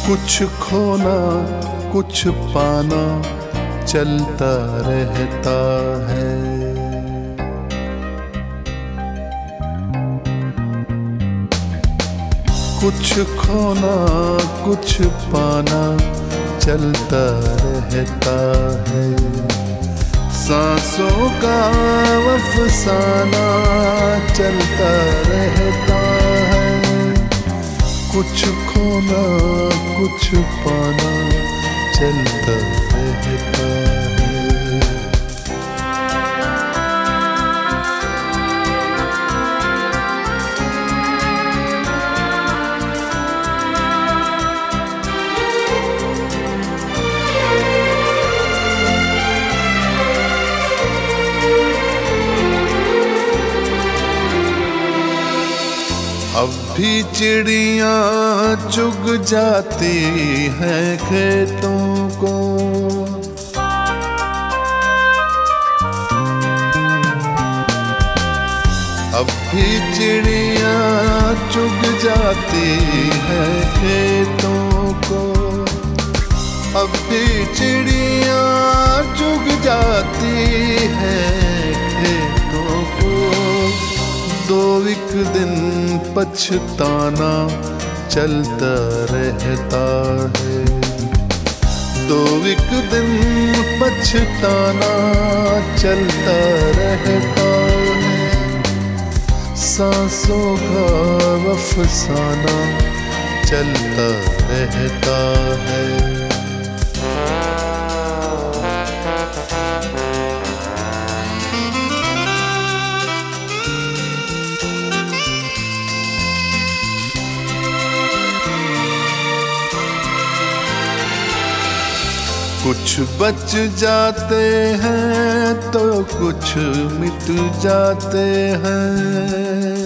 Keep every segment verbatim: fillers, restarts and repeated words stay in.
कुछ खोना कुछ पाना चलता रहता है। कुछ खोना कुछ पाना चलता रहता है। सांसों का अफसाना चलता रहता है। कुछ खोना कुछ पाना चलता रहता है। अब भी चिड़ियाँ चुग जाती हैं खेतों को। अब भी चिड़ियाँ चुग जाती हैं खेतों को। अब भी चिड़ियाँ चुग जाती हैं खेतों को। दो एक दिन पछताना चलता रहता है। दो एक दिन पछताना चलता रहता है। सांसों का अफसाना चलता रहता है। कुछ बच जाते हैं तो कुछ मिट जाते हैं।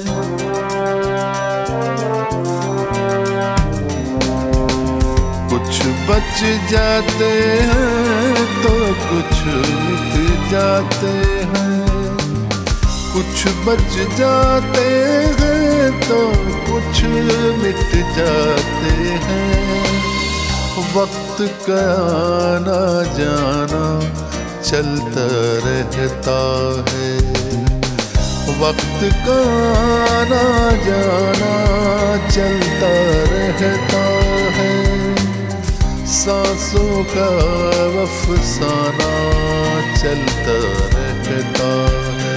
कुछ बच जाते हैं तो कुछ मिट जाते हैं। कुछ बच जाते हैं तो कुछ मिट जाते हैं। वक्त का आना जाना चलता रहता है। वक्त का आना जाना चलता रहता है। सांसों का अफसाना चलता रहता है।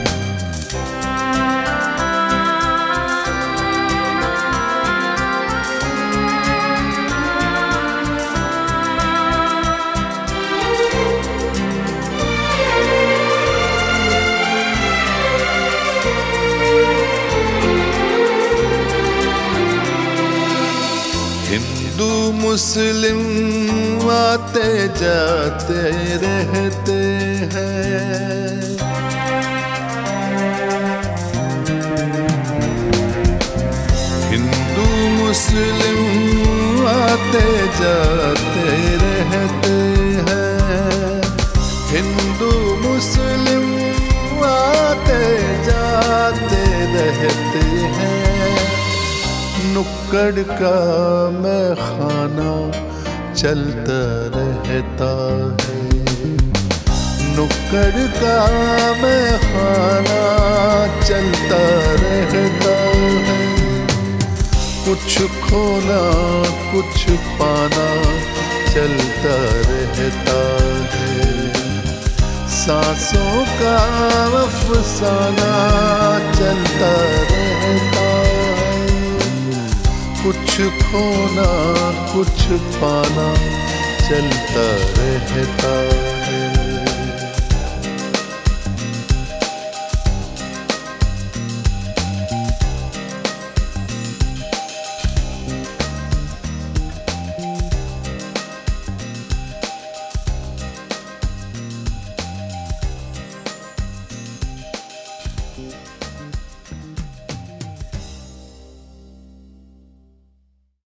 हिंदू मुस्लिम आते जाते रहते हैं। हिंदू मुस्लिम आते जाते रहते हैं। हिंदू मुस्लिम आते जाते रहते हैं। नुक्कड़ का मैं खाना चलता रहता है। नुक्कड़ का मैं खाना चलता रहता है। कुछ खोना कुछ पाना चलता रहता है। सांसों का अफसाना चलता रहता है। कुछ खोना कुछ पाना चलता रहता है। Thank you.